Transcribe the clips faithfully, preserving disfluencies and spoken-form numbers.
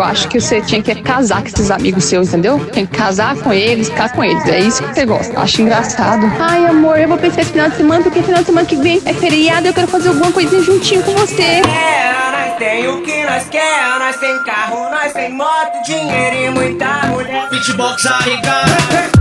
eu acho que você tinha que casar com esses amigos seus, entendeu? Tem que casar com eles, ficar com eles. É isso que você gosta. Acho engraçado. Ai, amor, eu vou pensar esse final de semana, porque final de semana que vem é feriado, eu quero fazer alguma coisinha juntinho com você. É, nós tem o que nós quer, nós tem carro, nós tem moto, dinheiro e muita mulher. Beatbox aí, cara.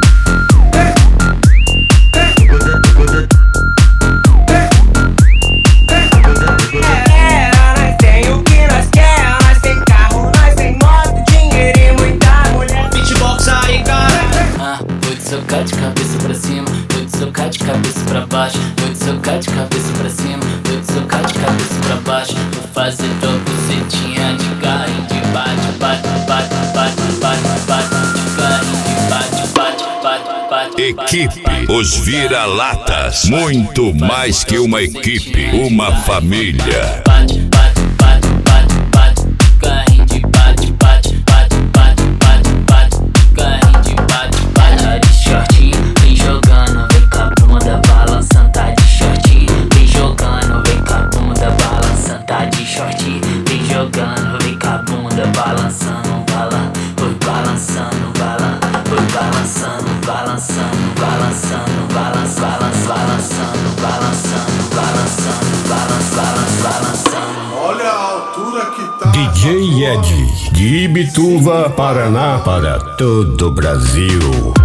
Socar de cabeça pra cima, vou te socar de cabeça pra baixo. Vou te socar de cabeça pra cima, vou te socar de cabeça pra baixo. Vou fazer tua bucetinha de carrinho de bate, bate, bate, bate, bate, bate, de carrinho de bate, bate, bate, bate. Equipe Os Vira-Latas, muito mais que uma equipe, uma família. Bate, bate, bate, bate, bate, de carrinho de bate, bate, bate, bate, bate, bate, de carrinho de bate, bate. Shortinho, vem jogando, vem com a bunda balançando, tá de shortinho. Vem jogando, vem com a bunda balançando, tá de shortinho. Vem jogando, vem com a bunda balançando, balan, foi balançando, balan, foi balançando, balançando, balançando, balança, balança, balançando, balançando, balançando, balança, balança, balançando. Olha a altura que tá. D J Ed, de Ibituva, Paraná, para todo o Brasil.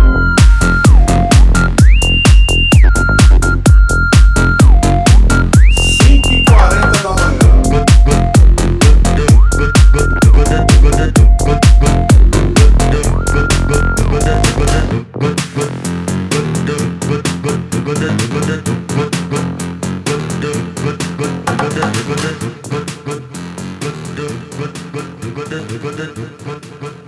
Good, good, good, good, good, good, good, good, good.